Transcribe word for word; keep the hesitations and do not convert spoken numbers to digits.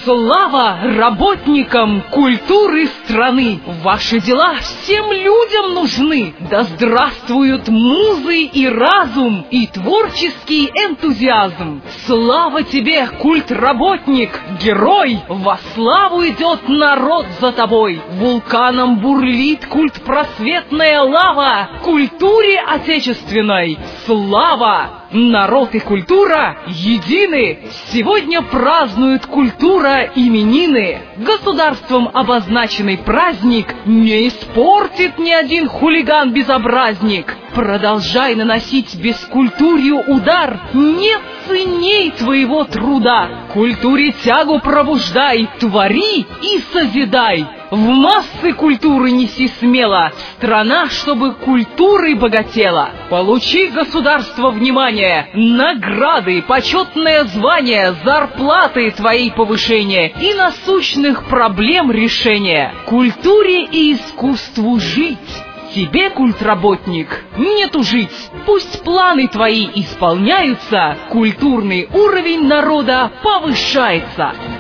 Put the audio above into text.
Слава работникам культуры страны! Ваши дела всем людям нужны! Да здравствуют музы и разум, и творческий энтузиазм! Слава тебе, культработник, герой! Во славу идет народ за тобой! Вулканом бурлит культпросветная лава! Культуре отечественной слава! Народ и культура едины! Сегодня празднует культура именины! Государством обозначенный праздник не испортит ни один хулиган-безобразник! Продолжай наносить бескультурью удар, нет ценней твоего труда! Культуре тягу пробуждай, твори и созидай! В массы культуры неси смело, страна, чтобы культурой богатела. Получи, государство, внимание, награды, почетное звание, зарплаты твоей повышение и насущных проблем решение. Культуре и искусству жить. Тебе, культработник, не тужить. Пусть планы твои исполняются, культурный уровень народа повышается.